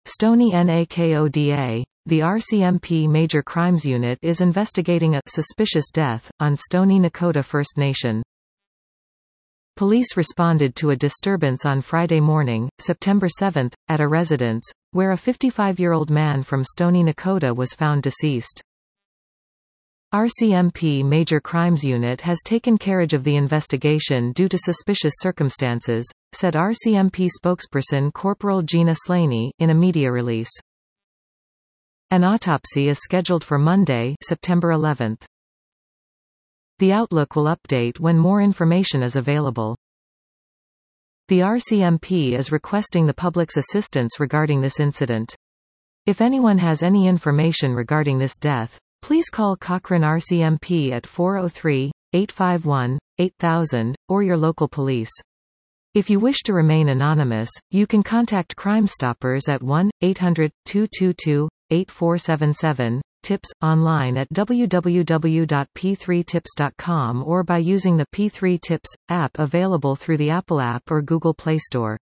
Stony NAKODA. The RCMP Major Crimes Unit is investigating a suspicious death on Stony Nakoda First Nation. Police responded to a disturbance on Friday morning, September 7, at a residence, where a 55-year-old man from Stony Nakoda was found deceased. RCMP Major Crimes Unit has taken carriage of the investigation due to suspicious circumstances, said RCMP spokesperson Corporal Gina Slaney, in a media release. An autopsy is scheduled for Monday, September 11. The Outlook will update when more information is available. The RCMP is requesting the public's assistance regarding this incident. If anyone has any information regarding this death, please call Cochrane RCMP at 403-851-8000, or your local police. If you wish to remain anonymous, you can contact Crime Stoppers at 1-800-222-8477, tips, online at www.p3tips.com or by using the P3 Tips app available through the Apple App or Google Play Store.